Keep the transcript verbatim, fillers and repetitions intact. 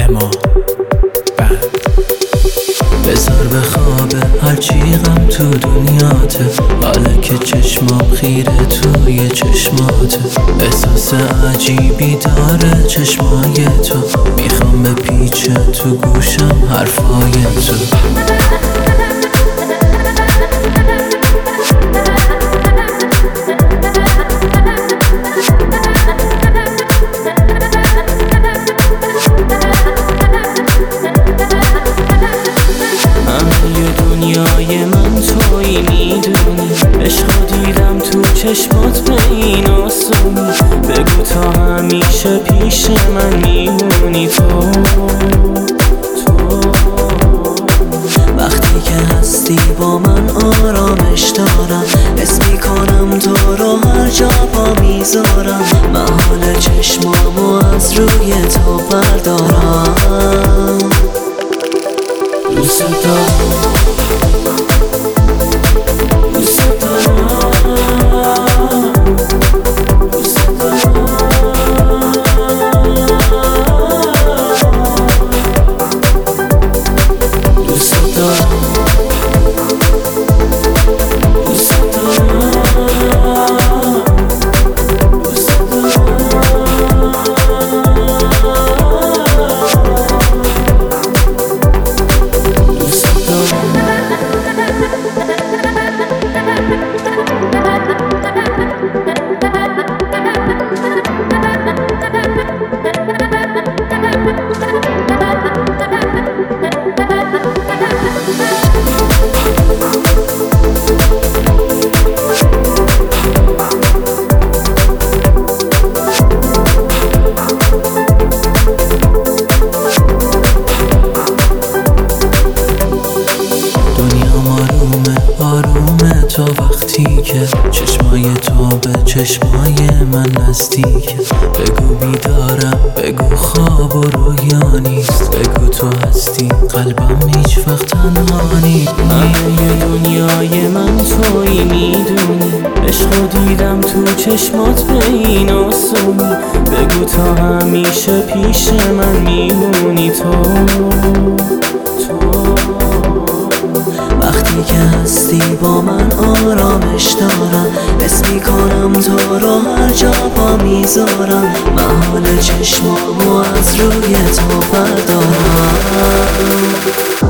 اما بند بذار به خوابه هرچی غم تو دنیاته، حالا که چشمام خیره توی چشماته. احساس عجیبی داره چشمای تو، میخوام به پیچه تو گوشم حرفای تو. دنیای من تویی میدونی، عشق دیدم تو چشمات به این آسونی. بگو تا همیشه پیش من میمونی تو تو وقتی که هستی با من آرامش دارم، حس میکنم تو رو هر جا پا میذارم. محال چشمامو از روی تو بردارم. دوست دارم تا وقتی که چشمای تو به چشمای من نزدیکه. بگو بیدارم، بگو خواب و رویا نیست، بگو تو هستی قلبم هیچ وقت تنها نیست. همه دنیای من تویی میدونی، عشق دیدم تو چشمات به این آسونی. بگو تا همیشه پیش من میمونی تو تو وقتی که هستی با من آرامش دارم، حس میکنم تو رو هر جا پا میذارم. محال چشمامو از روی تو بردارم.